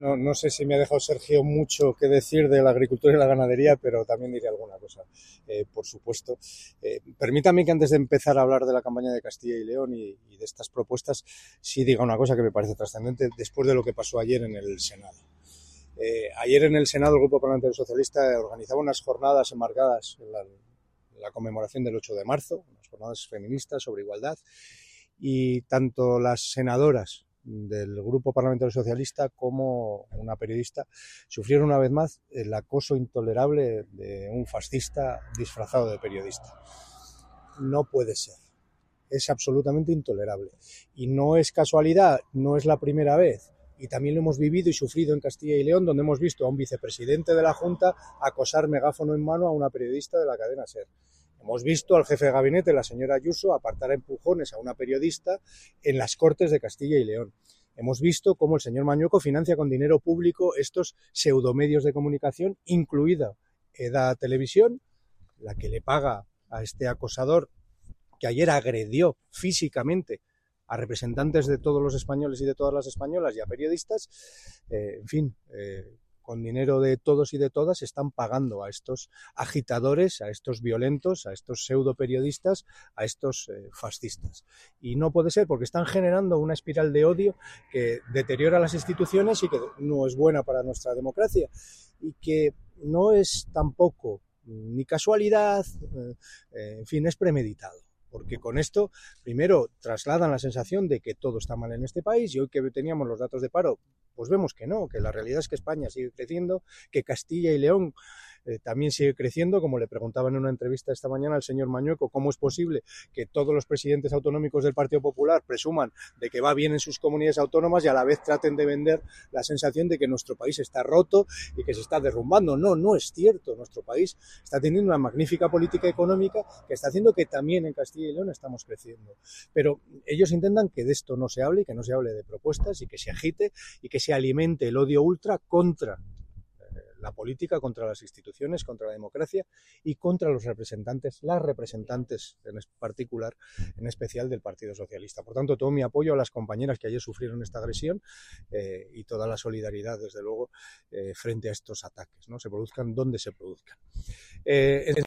No sé si me ha dejado Sergio mucho que decir de la agricultura y la ganadería, pero también diré alguna cosa, por supuesto. Permítame que antes de empezar a hablar de la campaña de Castilla y León y de estas propuestas, sí diga una cosa que me parece trascendente después de lo que pasó ayer en el Senado. Ayer en el Senado el Grupo Parlamentario Socialista organizaba unas jornadas enmarcadas en la conmemoración del 8 de marzo, unas jornadas feministas sobre igualdad, y tanto las senadoras del Grupo Parlamentario Socialista como una periodista sufrieron una vez más el acoso intolerable de un fascista disfrazado de periodista. No puede ser. Es absolutamente intolerable. Y no es casualidad, no es la primera vez. Y también lo hemos vivido y sufrido en Castilla y León, donde hemos visto a un vicepresidente de la Junta acosar megáfono en mano a una periodista de la cadena SER. Hemos visto al jefe de gabinete, la señora Ayuso, apartar a empujones a una periodista en las Cortes de Castilla y León. Hemos visto cómo el señor Mañueco financia con dinero público estos pseudomedios de comunicación, incluida EDA Televisión, la que le paga a este acosador que ayer agredió físicamente a representantes de todos los españoles y de todas las españolas y a periodistas, con dinero de todos y de todas están pagando a estos agitadores, a estos violentos, a estos pseudo periodistas, a estos fascistas. Y no puede ser porque están generando una espiral de odio que deteriora las instituciones y que no es buena para nuestra democracia y que no es tampoco ni casualidad, en fin, es premeditado. Porque con esto, primero, trasladan la sensación de que todo está mal en este país y hoy que teníamos los datos de paro, pues vemos que no, que la realidad es que España sigue creciendo, que Castilla y León también sigue creciendo, como le preguntaban en una entrevista esta mañana al señor Mañueco, cómo es posible que todos los presidentes autonómicos del Partido Popular presuman de que va bien en sus comunidades autónomas y a la vez traten de vender la sensación de que nuestro país está roto y que se está derrumbando. No, no es cierto. Nuestro país está teniendo una magnífica política económica que está haciendo que también en Castilla y León estamos creciendo. Pero ellos intentan que de esto no se hable y que no se hable de propuestas y que se agite y que se alimente el odio ultra contra la política, contra las instituciones, contra la democracia y contra los representantes, las representantes en particular, en especial del Partido Socialista. Por tanto, todo mi apoyo a las compañeras que ayer sufrieron esta agresión y toda la solidaridad, desde luego, frente a estos ataques, ¿no? Se produzcan donde se produzcan.